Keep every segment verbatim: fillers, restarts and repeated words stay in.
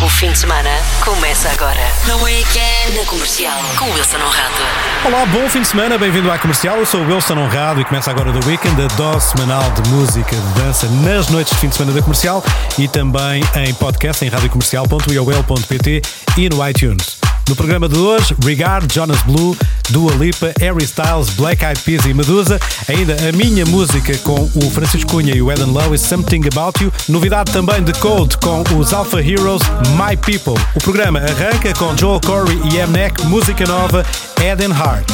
O fim de semana começa agora. No Weekend na Comercial, com Wilson Honrado. Olá, bom fim de semana, bem-vindo à Comercial. Eu sou o Wilson Honrado e começa agora o The Weekend, a dose semanal de música, de dança nas noites de fim de semana da Comercial e também em podcast em radiocomercial ponto i o l ponto p t e no iTunes. No programa de hoje, Regard, Jonas Blue, Dua Lipa, Harry Styles, Black Eyed Peas e Medusa. Ainda a minha música com o Francisco Cunha e o Eden Lowe, Something About You. Novidade também de Cold com os Alpha Heroes, My People. O programa arranca com Joel Corey e M-Neck, música nova, Head and Heart.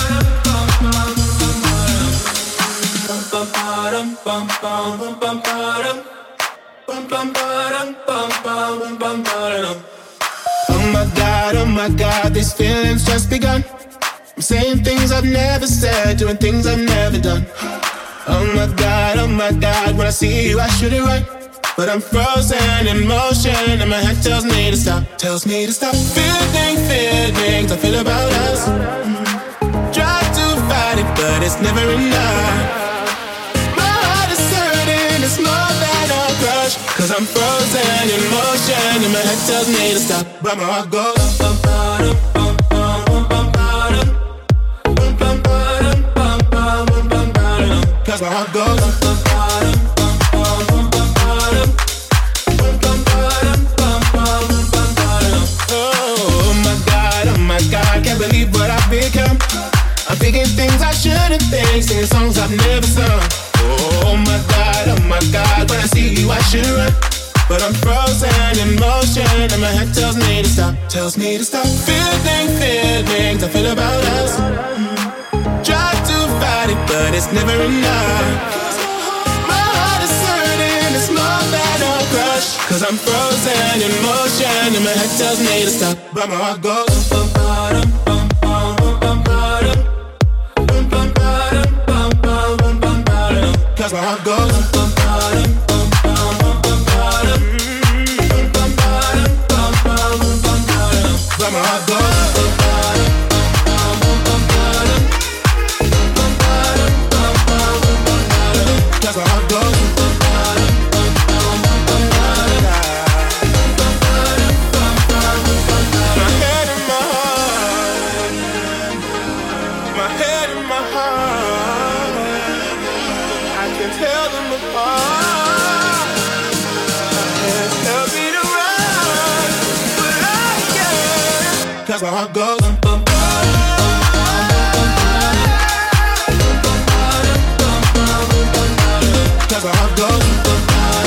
Oh my God, oh my God, these feelings just begun. I'm saying things I've never said, doing things I've never done. Oh my God, oh my God, when I see you I should it right, but I'm frozen in motion and my head tells me to stop, tells me to stop. Feeling, feelings I feel about us. Try to fight it, but it's never enough. My heart is hurting, it's more than a crush, cause I'm frozen in motion and my head tells me to stop, but my heart goes bum, bum, bum, bum, bum, bum, bum, bum, bum, bum, bum, bum, bum, cause my heart goes bum, bum, bum, bum, bum, bum, oh my God, oh my God, can't believe what I've become. I'm thinking things I shouldn't think, singing songs I've never sung. Oh my God, oh my God, when I see you I should run, but I'm frozen in motion and my head tells me to stop, tells me to stop. Feeling, feelings I feel about us. Try to fight it, but it's never enough. My heart is hurting, it's more than a crush, cause I'm frozen in motion and my head tells me to stop, but my heart goes bum, bum, bum, bum, bum, bum, bum, bum, bum, bum, bum, bum, cause my heart goes bum, bum, bum, bum, bum, bum, but my heart goes bum, bum, bum, bum, bum, cause my heart goes bum, bum, bum, bum, my head and my heart, my head and my heart, I can tell them apart. My head tells me to run, but I can't, cause my heart goes bum, bum, cause my heart goes bum,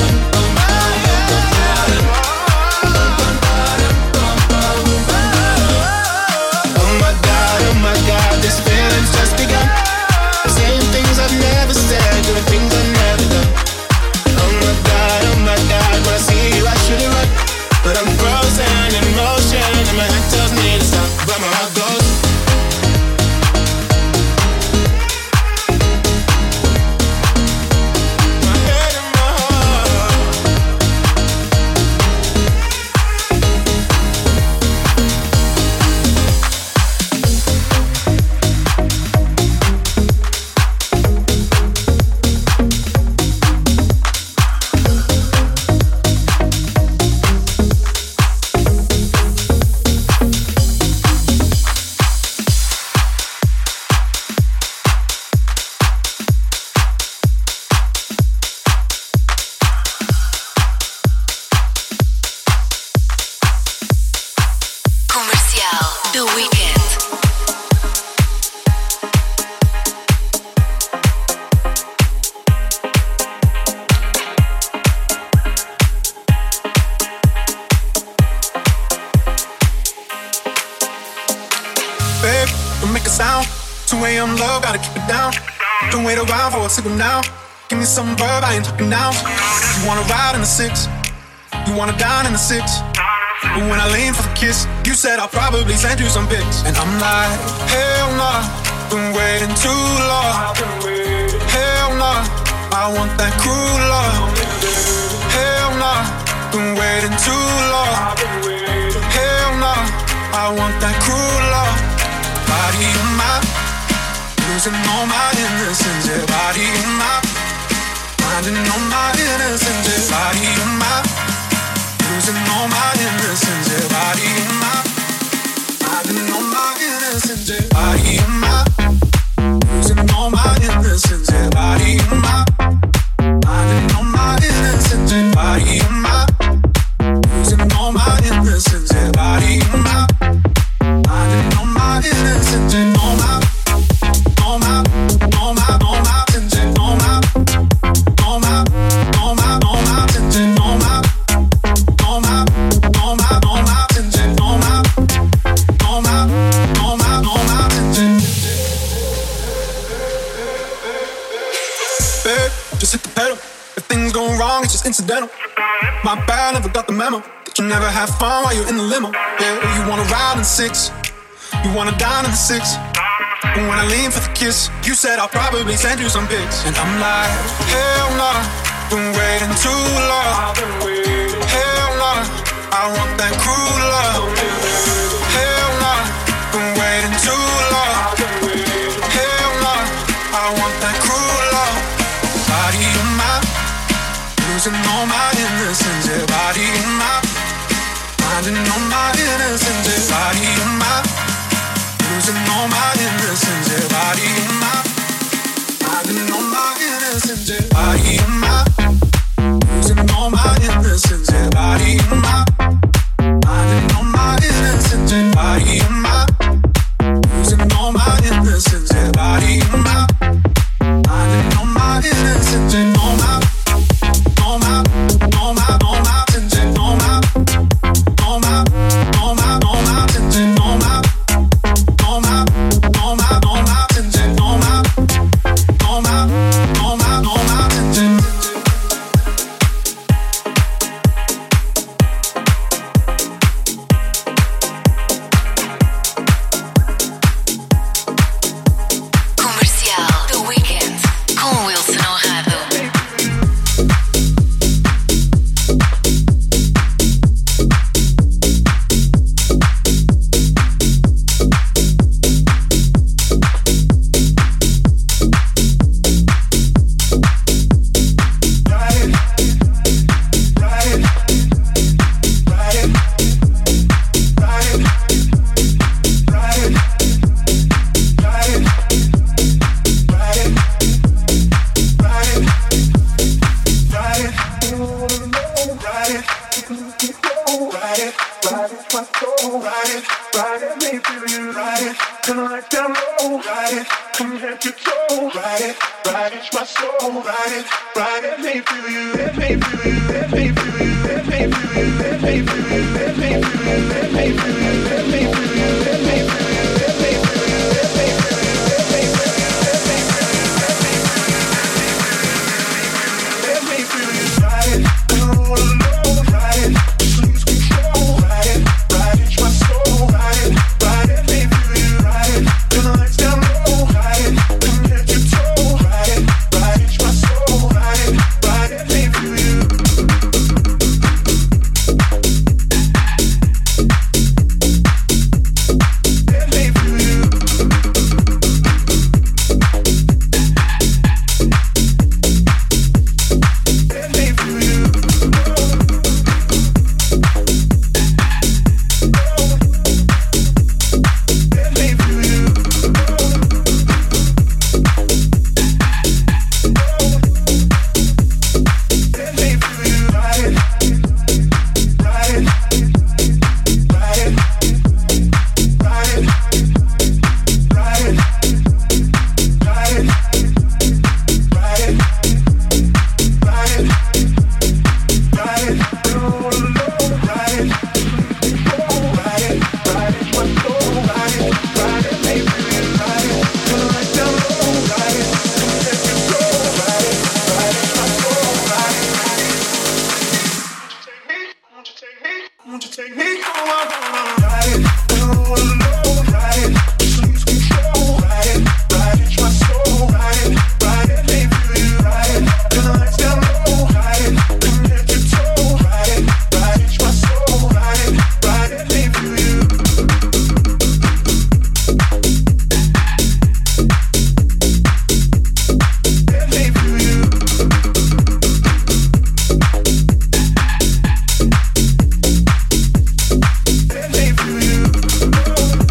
oh my God, oh my God, this feeling's just begun. Saying things I've never said, doing things I've never done. Oh my God, oh my God, when I see you I should run, but I'm frozen in motion and my head tells me to stop, but my heart goes. My head and my heart. Comercial, The Weekend. Babe, don't make a sound. two a.m. love, gotta keep it down. Don't wait around for a signal now. Give me some verb, I ain't talking down. You wanna ride in the six, you wanna dine in the six. But when I lean for the kiss, you said I'll probably send you some pics. And I'm like, hell nah, been waiting too long. Hell nah, I want that cruel love. Hell nah, been waiting too long. Hell nah, I want that cruel love. Body on my, losing all my innocence. Yeah, body on my, finding all my innocence. Yeah, body on my, losing all my innocence. incidental. My bad, never got the memo that you never have fun while you're in the limo. Yeah, you wanna ride in six, you wanna dine in the six. And when I lean for the kiss, you said I'll probably send you some pics. And I'm like, hell nah, been waiting too long. Hell nah, I want that cruel love. Hell nah, been waiting too long. Hell nah, I want that cruel love. Body of mine, losing all my innocence. Yeah, body of mine, finding all my innocence. Yeah, body of mine, losing all my innocence. Yeah, body of mine, finding all my innocence. Yeah, body of mine, losing all my innocence. Yeah, body of mine, finding all my innocence. Yeah, body of mine, losing all my innocence. Yeah, body of mine, finding all my innocence. Yeah, all my, all my, all my, all my innocence. All my, all my, all my, all my innocence. All my. All my, all my, all my attention, all my, all my, all my, all my attention. Comercial The Weekend com Wilson Honrado. Let me feel you.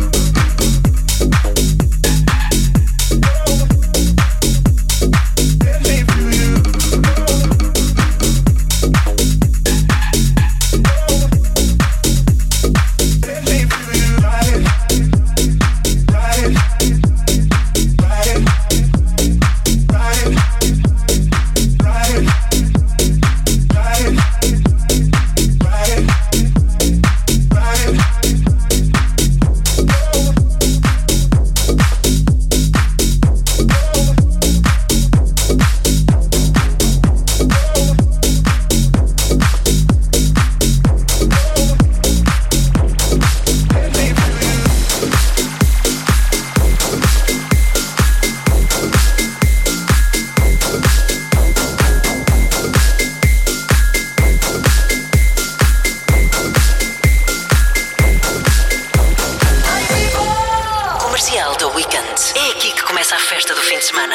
É aqui que começa a festa do fim de semana.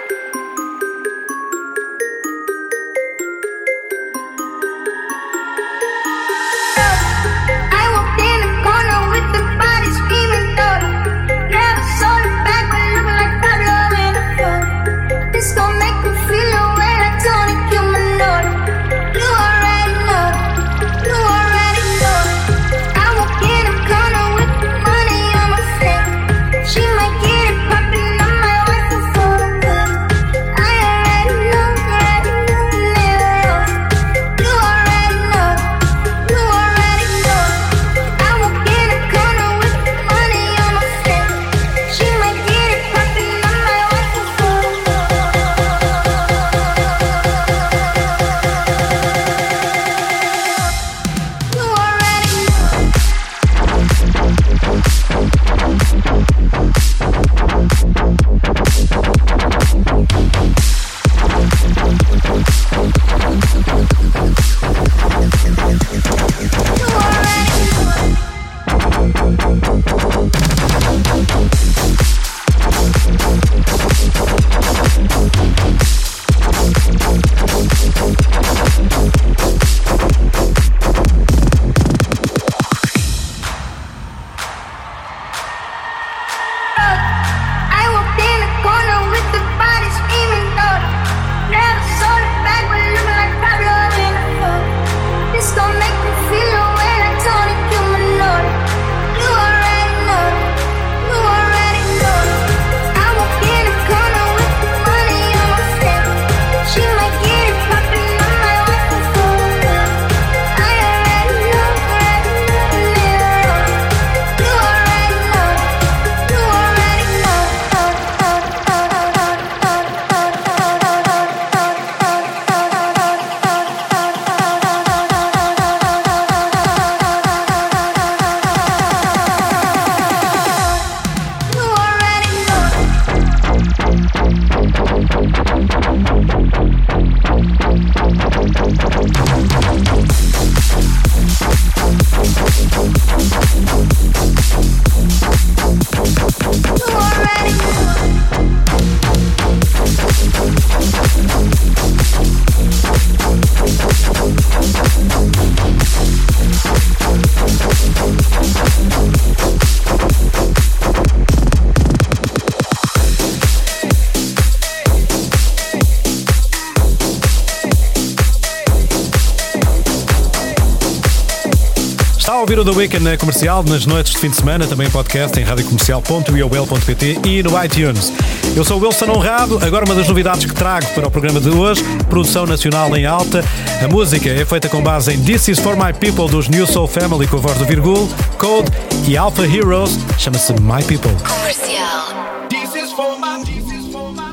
Está a ouvir o The Weekend na Comercial, nas noites de fim de semana, também podcast em rádio comercial ponto i o l ponto p t e no iTunes. Eu sou o Wilson Honrado, agora uma das novidades que trago para o programa de hoje, produção nacional em alta. A música é feita com base em This Is For My People dos New Soul Family com a voz do Virgul, Code e Alpha Heroes, chama-se My People. Comercial. This is for my, this is for my,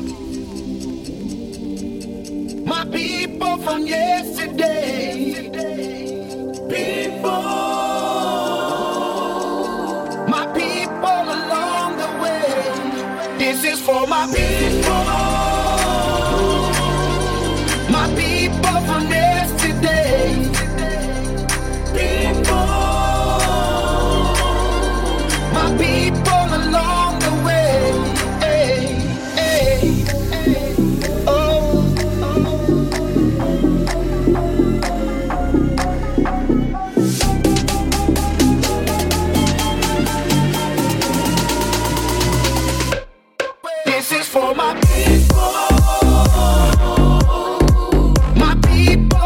my people from yesterday. People, my people along the way. This is for my people, my people from yesterday. People, my people along the way. Hey, hey, hey. Oh, this is for my people, my people.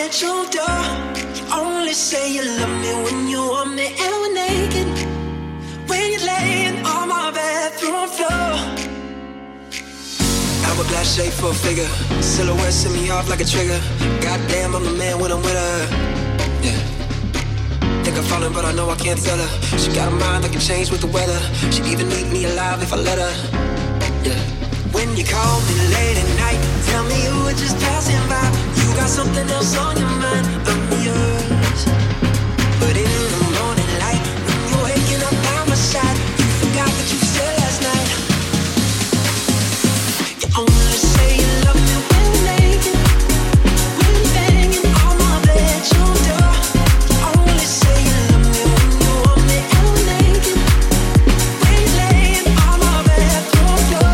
bedroom door. You only say you love me when you want me and we're naked. When you're laying on my bathroom floor. Hourglass shape for a figure. Silhouette set me off like a trigger. Goddamn, I'm the man when I'm with her. Yeah. Think I'm falling, but I know I can't tell her. She got a mind that can change with the weather. She'd even eat me alive if I let her. Yeah. When you call me late at night, tell me you were just passing by. You got something else on your mind, I'm yours. But in the morning light, when you're waking up by my side, you forgot what you said last night. You only say you love me when you're naked. When you're banging on my bedroom door. You only say you love me when you want me and we're naked. When you're laying on my bedroom floor.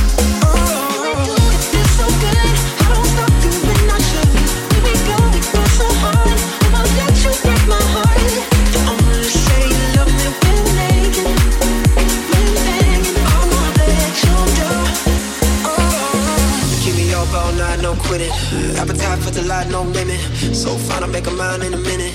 No quitting, appetite for delight, no limit. So fine, I'll make a mind in a minute.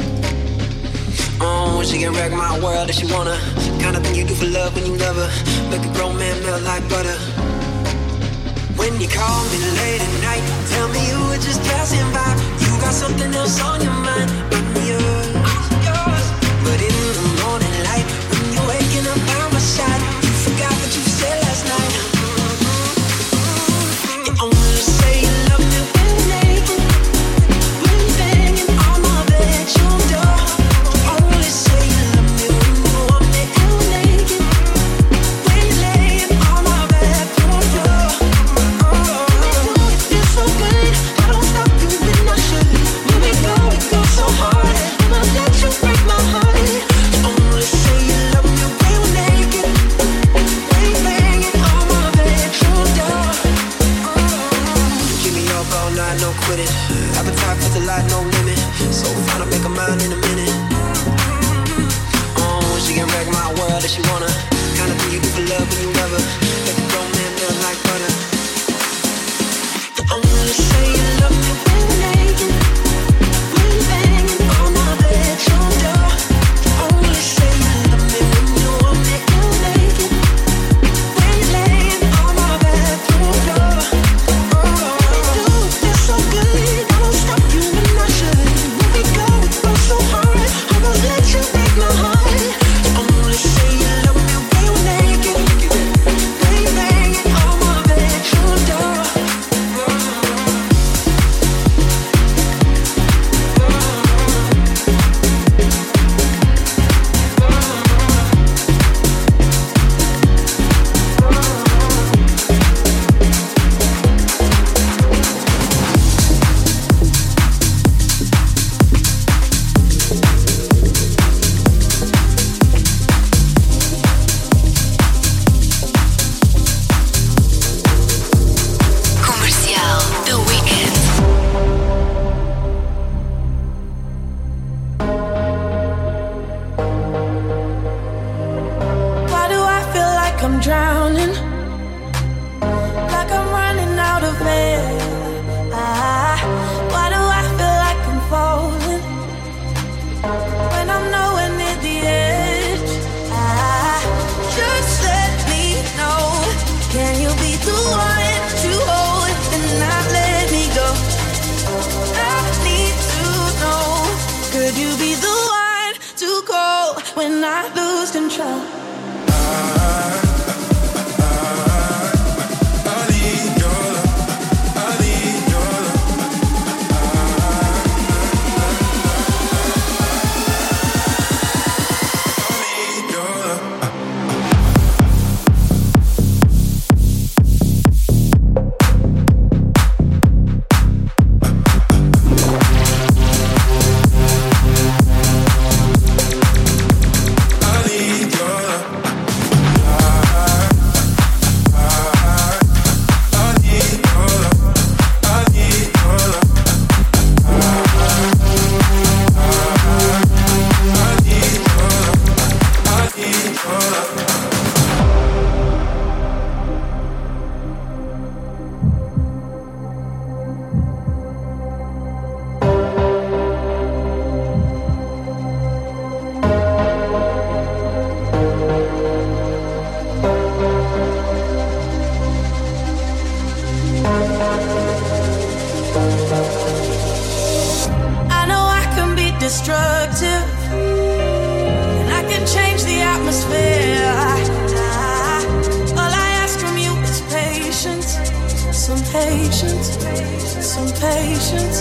Oh, she can wreck my world if she wanna. Kind of thing you do for love when you love her. Make a grown man melt like butter. When you call me late at night, tell me you were just passing by. You got something else on your mind, I'm yours. But in the morning light, when you're waking up by my side, you forgot what you said last night. You only say you love me when you're naked. When you're banging on my bedroom door. You only say you love me when you want me and we're naked. When you're laying on my bedroom floor. It feels so good, I don't stop you when I should. When we go, we go so hard. I'ma let you break my heart. You only say you love me when we're naked. When you're banging on my bedroom door. Keep me up all night, no quitting. Appetite for delight, no limit. So fine, I'll make a mind in a minute. Oh, she can wreck my world if she wanna. Kind of thing you do for love when you love her. Make a grown man melt like butter. You only say you love me when you're naked. When you're banging on my bedroom door. You only say you love me when you want me and we're naked. When you're laying on my bedroom floor. It feels so good, I don't stop you when I should. When we go, we go so hard. I won't let you break my heart. You only say you love me when you're naked. When you're banging on my bedroom door. Comercial, The Weeknd. Why do I feel like I'm drowning? Like I'm running out of air. Ah, why do I feel like I'm falling when I'm nowhere near the edge? Ah, just let me know. Can you be the one to hold and not let me go? I need to know. Could you be the one to call when I lose control? I need your love. destructive, and I can change the atmosphere. All I ask from you is patience, some patience, some patience.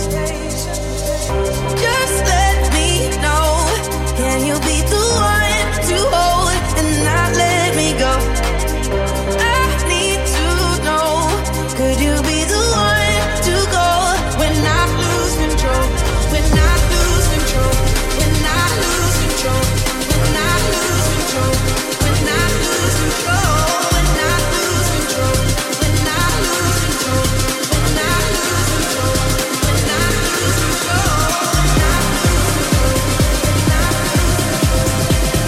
Just let me know, can you be the one to hold and not let me go? I need to know, could you be the one to go when I lose control? When I lose control, when I lose control, when I lose control, when I lose control, when I lose control, when I lose control, when I lose control, when I lose control, when I lose control, when I lose control.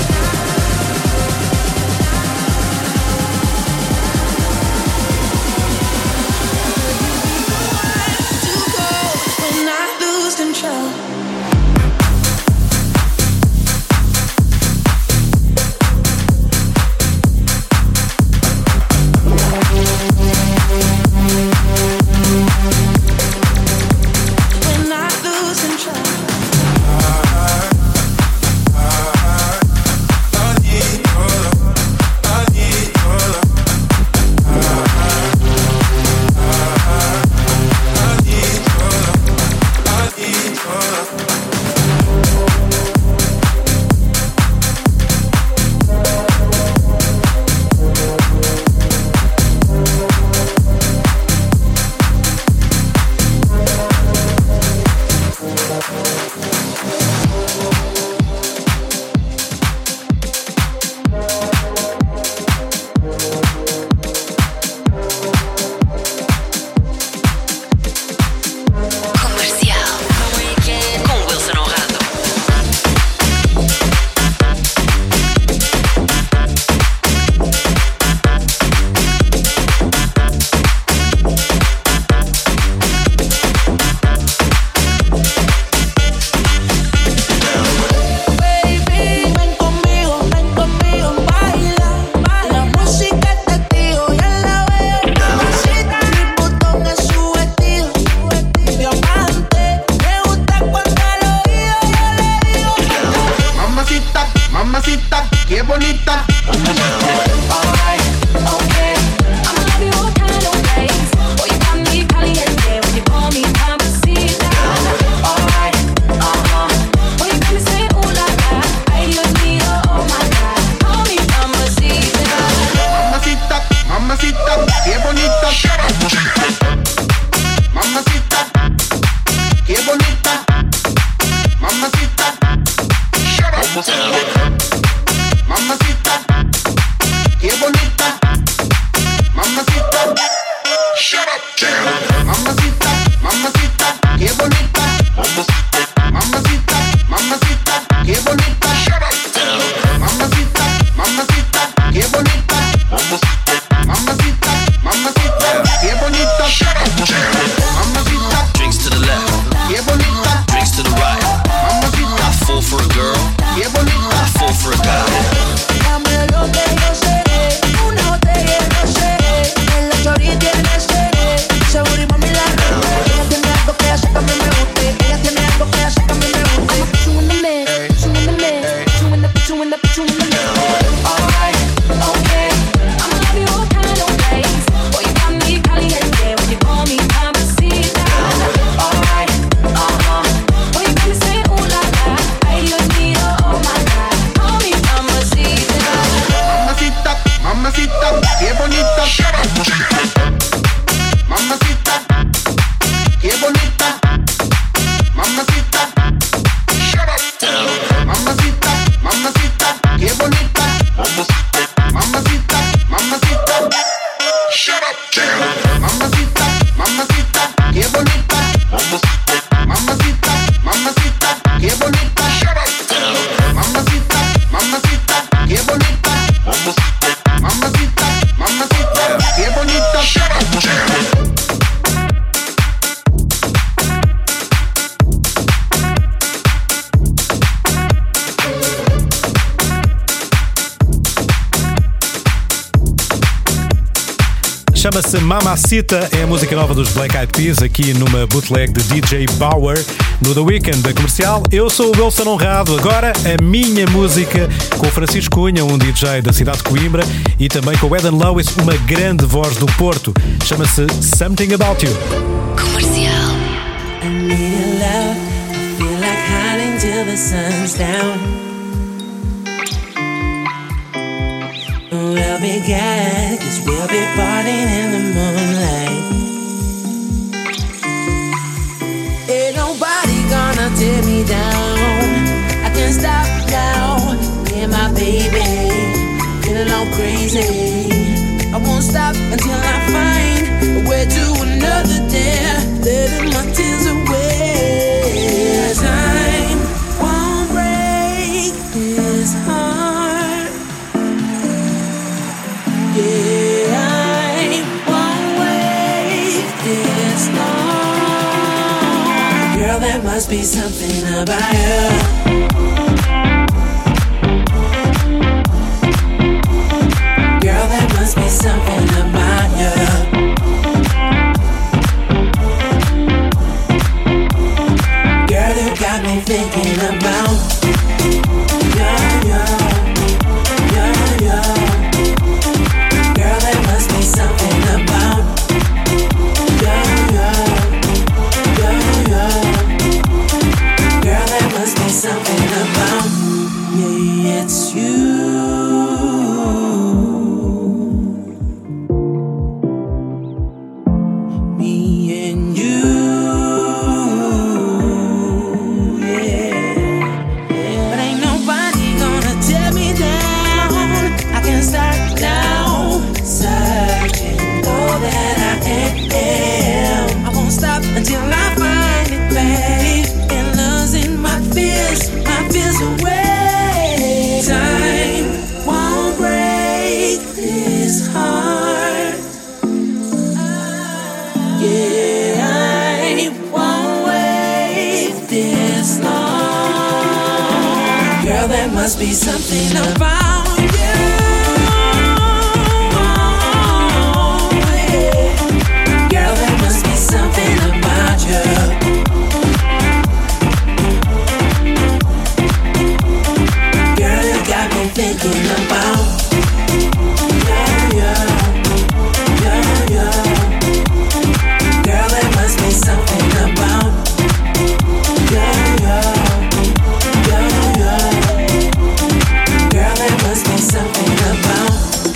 chama-se Mamacita, é a música nova dos Black Eyed Peas, aqui numa bootleg de D J Bauer, no The Weekend da Comercial. Eu sou o Wilson Honrado, agora a minha música com o Francisco Cunha, um D J da cidade de Coimbra, e também com o Eden Lewis, uma grande voz do Porto. Chama-se Something About You. Comercial. I need love, I feel like hiding till the sun's down. We'll be good, cause we'll be partying in the moonlight. Ain't nobody gonna tear me down. I can't stop now, yeah my baby, feeling all crazy. I won't stop until I find a way to another day, letting my tears away. Time won't break this heart. Yeah, I won't wait this long. Girl, there must be something about you. Girl, there must be something about you. Girl, you got me thinking about you, you, you, you. Girl, there must be something about you, you, you, you. Girl, there must be something about, yeah, it's you. Me and you, yeah, yeah. But ain't nobody gonna tear me down. I can't start now, searching all that I am. I won't stop until I find it, babe, and losing my fears, my fears away. Time won't break this heart. Yeah, I won't wait this long. Girl, there must be something about you. Girl, there must be something about you. Girl, you got me thinking about yeah, yeah, yeah, yeah. Girl, there must be something about yeah, yeah, yeah, yeah. Girl, there must be something about.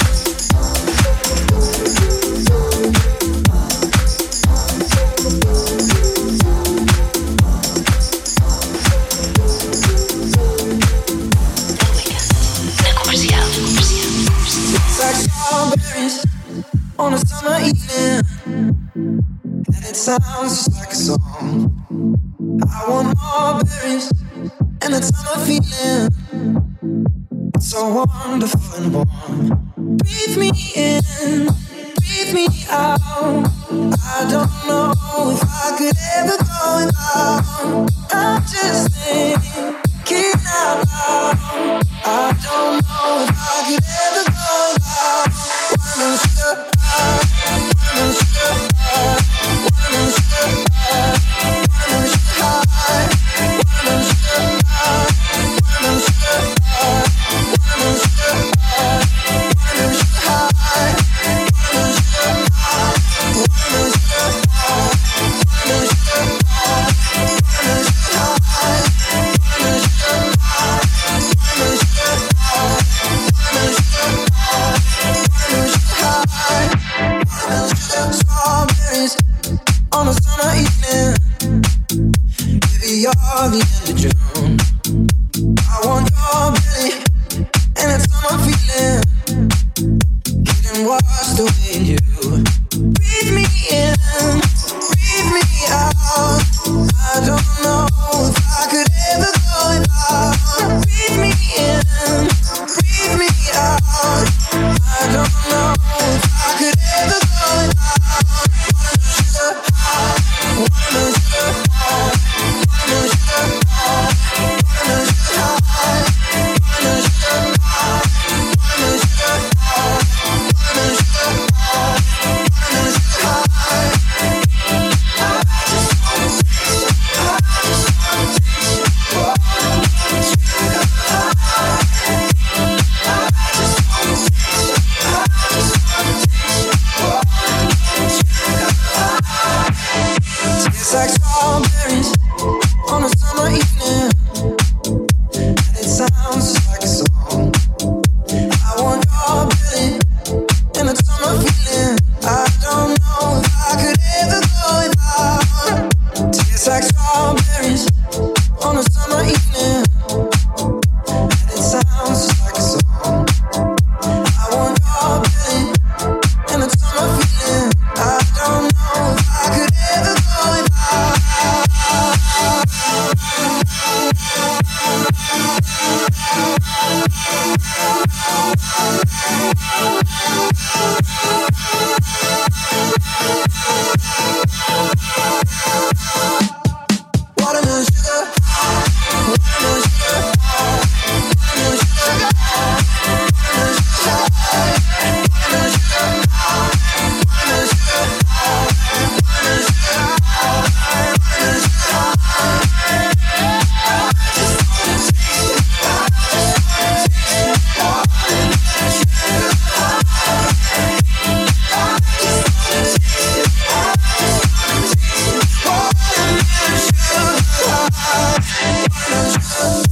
On a summer evening, and it sounds just like a song. I want more berries and that summer feeling. It's so wonderful and warm. Breathe me in, breathe me out. I don't know if I could ever go without. I'm just thinking out loud. I don't know if I could ever go without. Wanna step out, wanna step out, wanna step out, wanna step high, wanna step out, wanna step out, wanna step out, wanna step high, wanna step out, wanna step out, wanna step out, wanna step high, wanna step out, wanna step out, wanna step out, wanna step high. Wanna step strawberries on a summer evening. Baby, you're the end of June. I want your belly and that summer feeling. Getting washed away in you. Breathe me in, breathe me out. I don't know if I could ever go without. Breathe me in, breathe me out. I don't know if I could ever go without. Wanna step out, wanna step out, wanna step out. like strawberries on a summer evening, and it sounds just like a song. I want your belly and a summer feeling. I don't know if I could ever go without. Tastes like strawberries on a summer evening, and it sounds just like a song. I want your belly and a summer feeling. I don't know if I could ever go without. Watermelon sugar, watermelon sugar, watermelon sugar, watermelon sugar, watermelon sugar, watermelon sugar, watermelon sugar, watermelon sugar. Just wanna taste it, just wanna taste it, watermelon sugar. Just wanna taste it, just wanna taste it, watermelon sugar, watermelon sugar.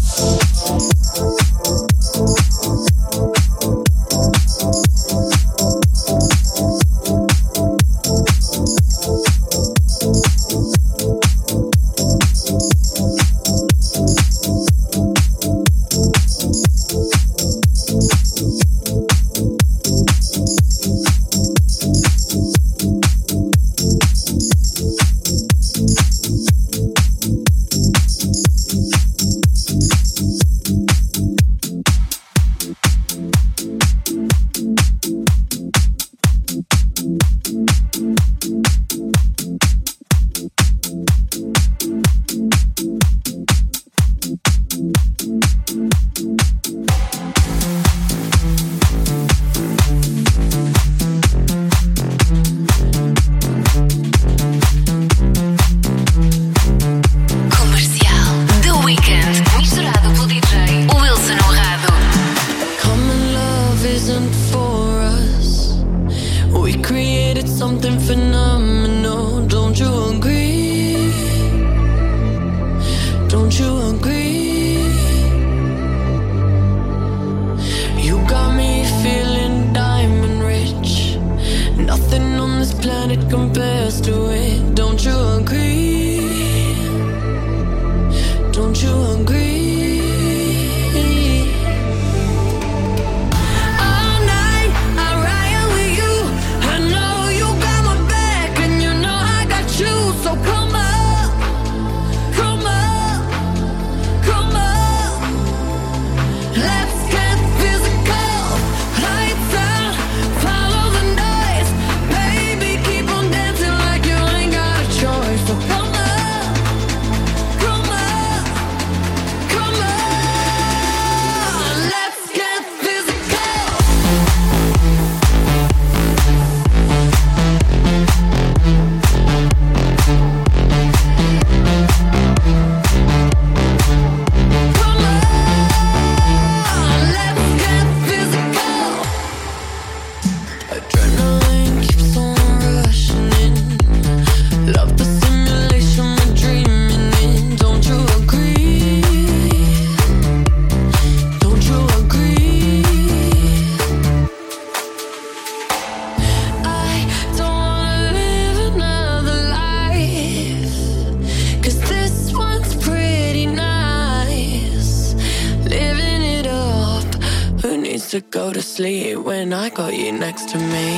To go to sleep when I got you next to me.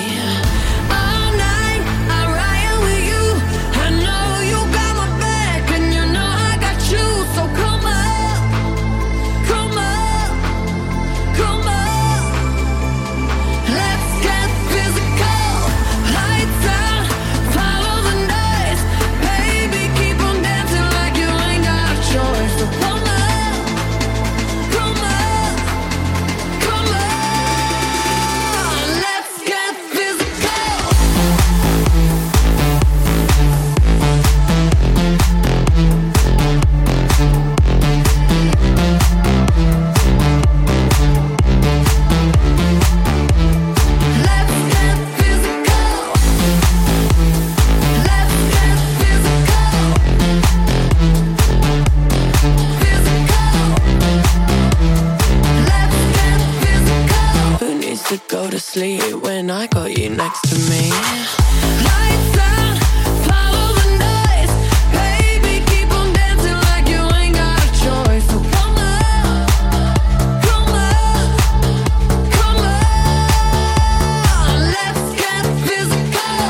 Let's get physical. got you next to me. Lights out, follow the noise. Baby, keep on dancing like you ain't got a choice. So come on, come on, come on. Let's get physical.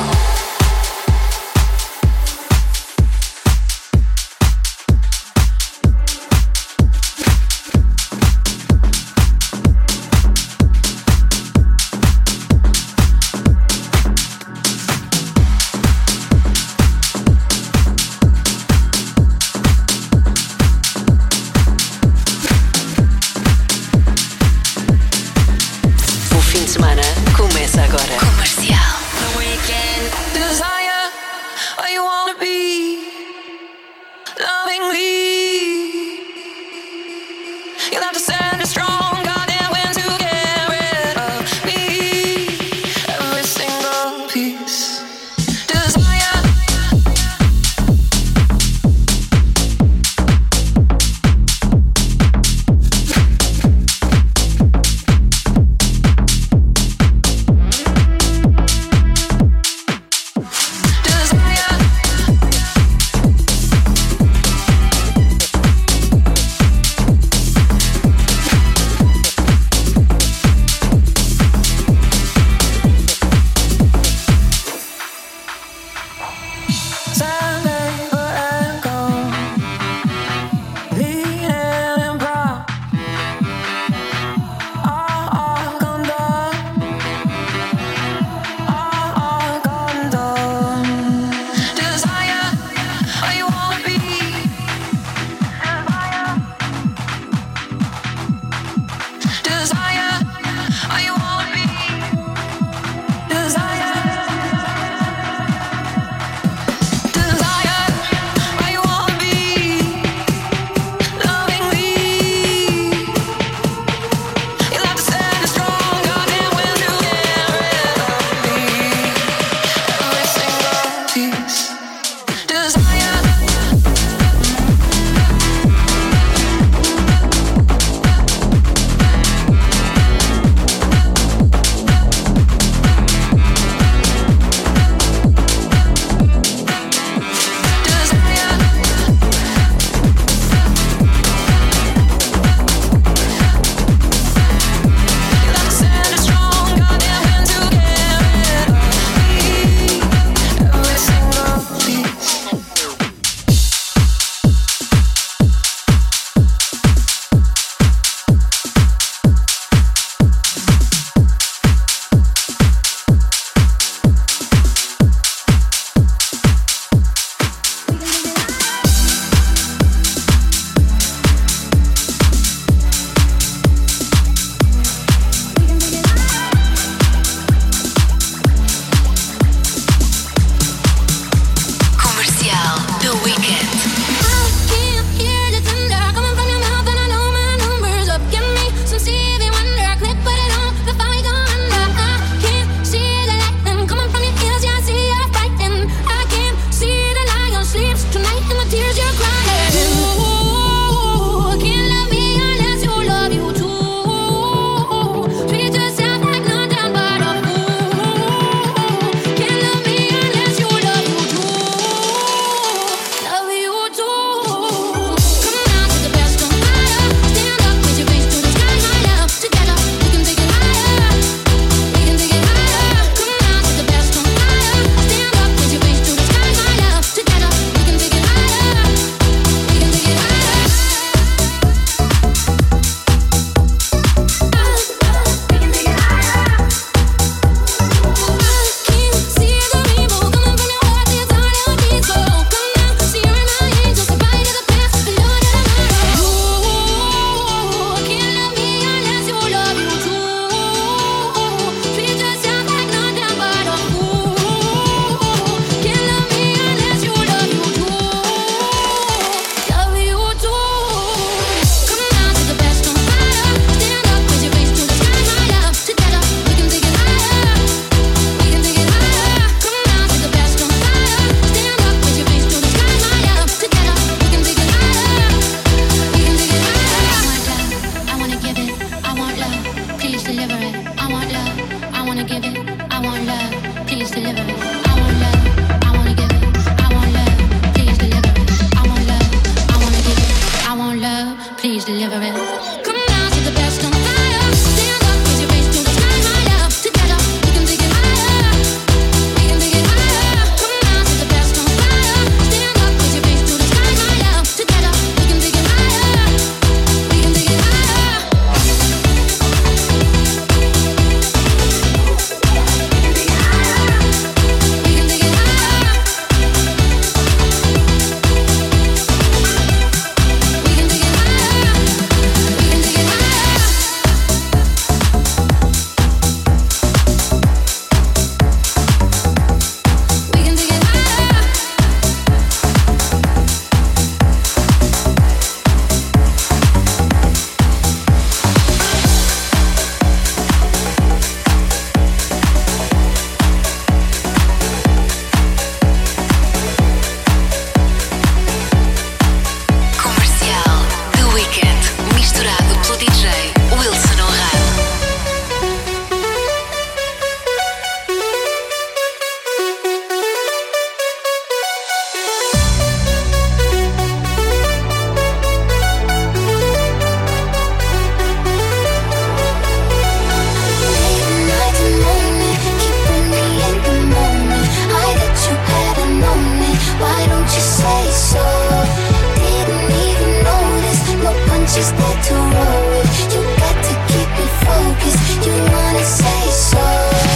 punches that to roll with. You got to keep me focused. You wanna say so.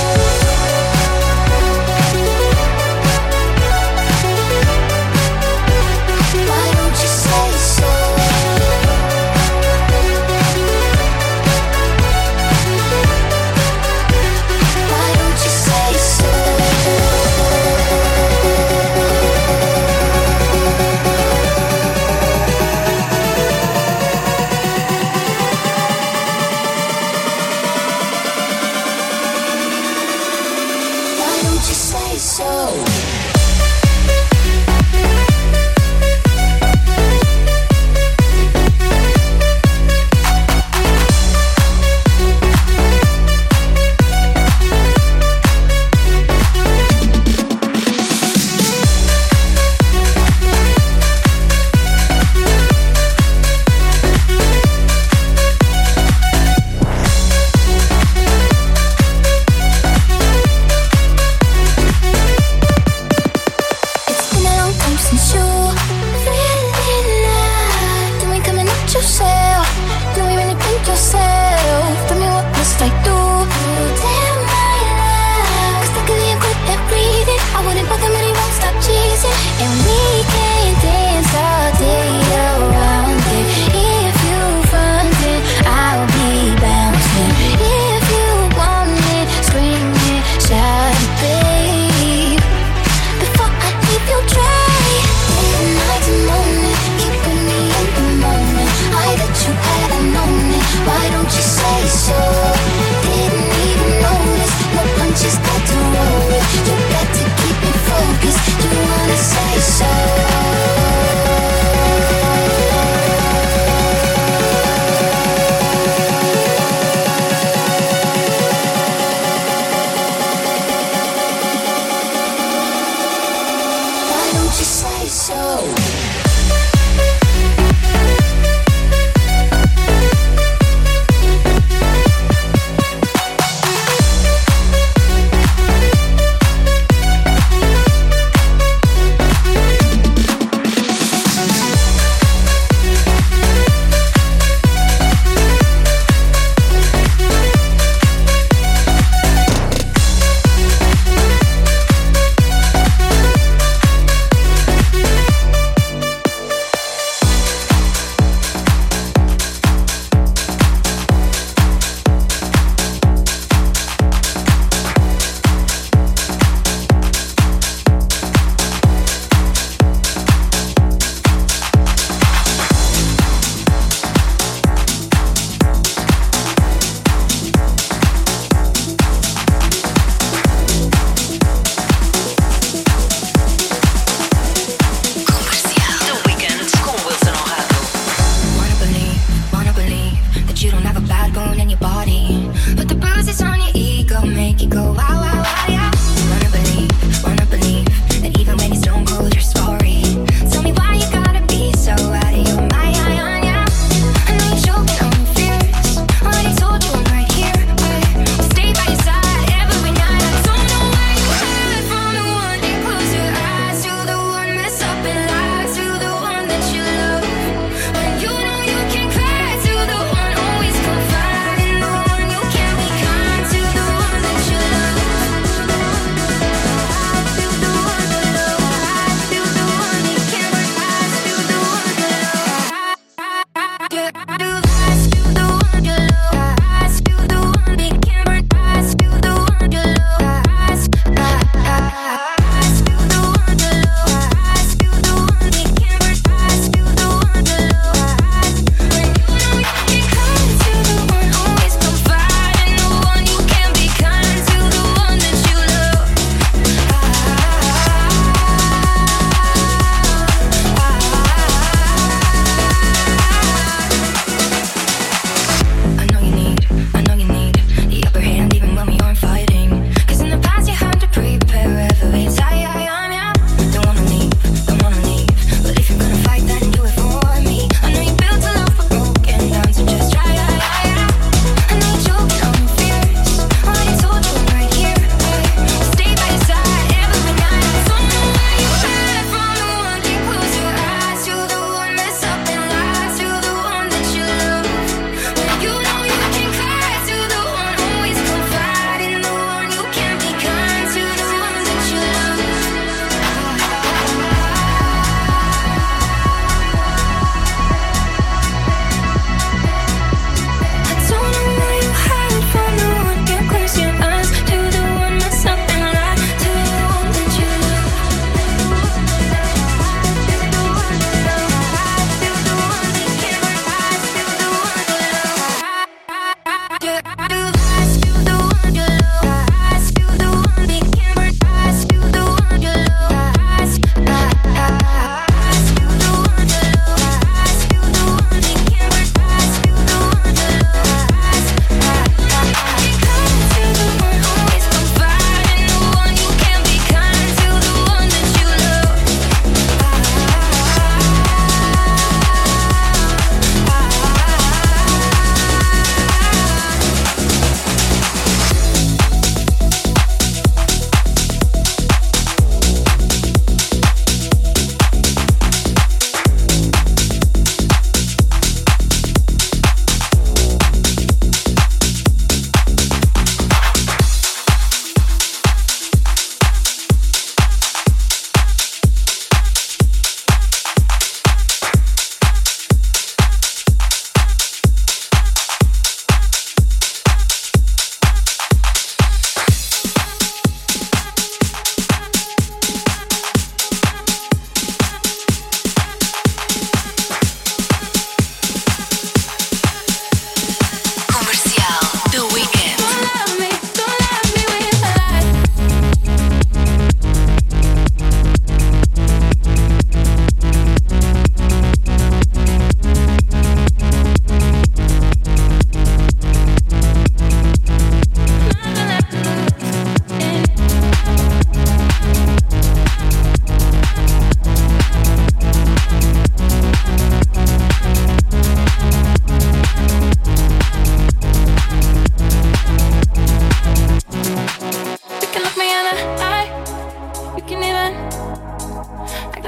Why don't you say so? Why don't you say so? Why don't you say so?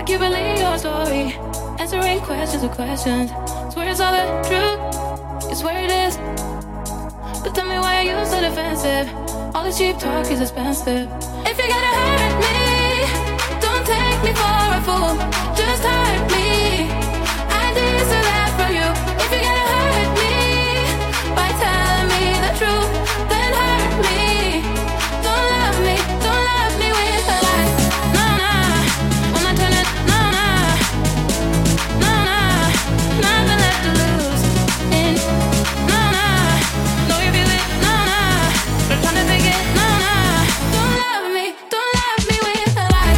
like you believe your story. Answering questions with questions. Swear it's all the truth, you swear it is. But tell me why are you so defensive? All this cheap talk is expensive. If you're gonna hurt me, don't take me for a fool. Just hurt me, I deserve that from you. If you're gonna hurt me by telling me the truth, then hurt me. Don't love me, don't love me with a lie. No, nah, I'm not turning, no, nah. No, nah, nothing left to lose. And no, nah, know you feel it, no, nah. But trying to fake it, no, nah. Don't love me, don't love me with a lie.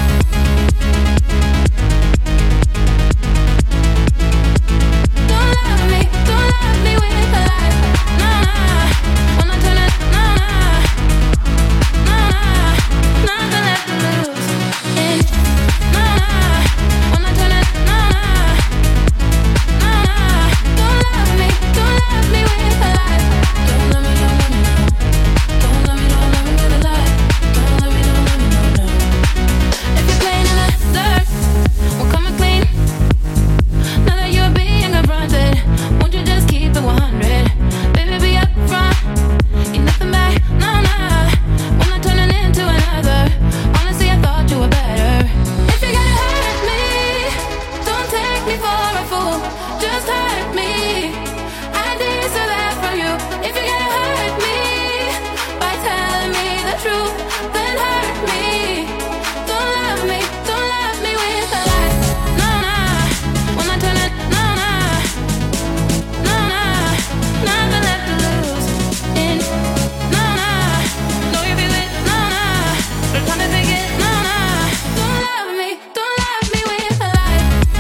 Don't love me, don't love me with a lie. No, nah, I'm not turning, no, nah. No, nah, nothing left to lose. And no, nah, I'm not turning, no, nah. No, nah, don't love me, don't love me with a lie. Don't love me, don't love me, no. Don't love me, don't love me with a lie. Don't love me, don't love me, no, no. If you're playing in the dark, we're coming clean. Now that you're being confronted, won't you just keep it one hundred? Baby, be up front, ain't nothing back, no, nah. We're not turning into another. Honestly, I thought you were better. If you're gonna hurt me, don't take me for a fool. Just hurt me, I deserve that from you. If you're gonna hurt me by telling me the truth, then hurt me. Don't love me, don't love me with a lie. No, nah, when I turn it, no, nah. No, nah, nothing left to lose. And no, nah, know you feel it, no, nah. But trying to fake it, no, nah. Don't love me, don't love me with a lie.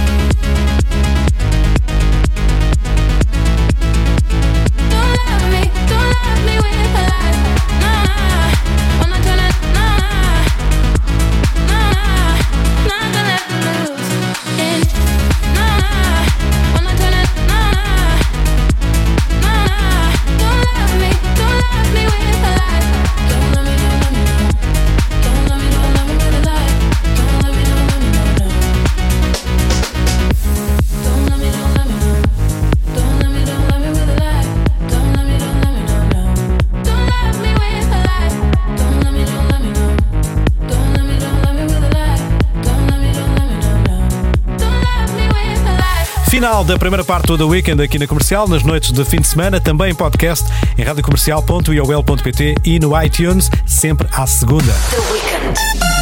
Don't love me, don't love me with a lie. No, nah, when I turn it, no, nah. No, nah, nothing left to lose. And no, nah, when I turn it, no, nah. No, nah, don't love me, don't love me with a lie. Don't love me, don't love me, no. Don't love me, don't love me with a lie. Don't love me, don't love me, no, no. Don't love me, don't love me, no. Don't love me, don't love me with a lie. Don't love me, don't love me, no, no. Don't love me with a lie. Don't love me, don't love me, no. Don't love me, don't love me with a lie. Don't love me, don't love me, no, no. Don't love me with a lie. Final da primeira parte do The Weekend aqui na Comercial, nas noites de fim de semana, também em podcast em radiocomercial ponto i o l ponto p t e no iTunes, sempre à segunda. The Weekend.